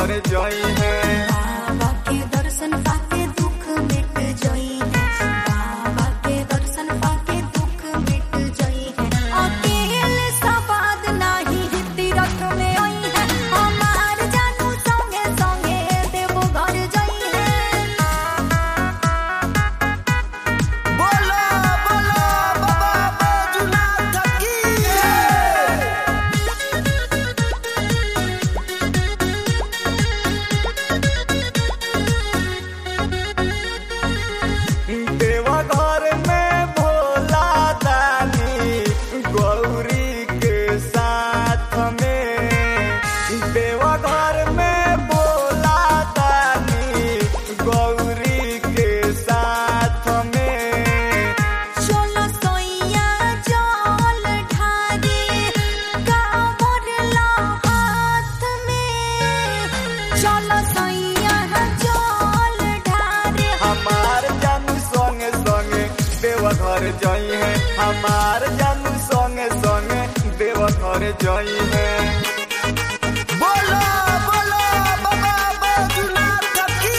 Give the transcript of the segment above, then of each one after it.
घर जई है। बाबा के दर्शन पाके दुख मिट जई है। बाबा के दर्शन पाके दुख मिट जई है। अकेले सवाद नाही तीरथ में आई है। हमार जानू संगे संगे देव घर जई है। बोलो बोलो बाबा बैजूनाथ की देवघर में भोला दानी गौरी के साथ में। देवघर में भोला दानी गौरी के साथ में। चलो सोइया जल ढारे कांवर ला हाथ में। चलो सोइया जल ढारे हमार जानू संगे संगे देवघर जई है। हमार जानू संगे संगे देवघर जई है। बोलो बोलो बाबा बैजूनाथ की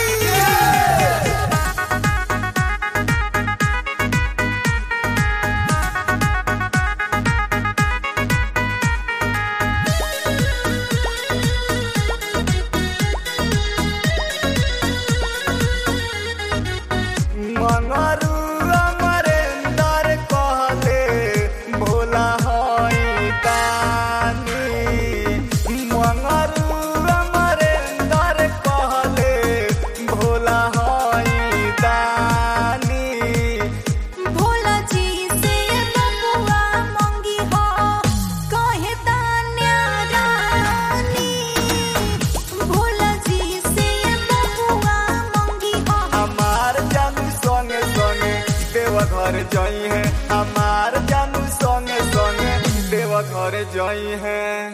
मंगरू अमरेंद्र कहले भोला हई दानी। मंगरू अमरेंद्र कहले भोला हई दानी। भोला जी से बबुआ मंगी हो कहे दान्या रानी। भोला जी से बबुआ मंगी हो हमार जानू संगे संगे देवघर जई है। हमार जानू संगे संगे देवघर जई है।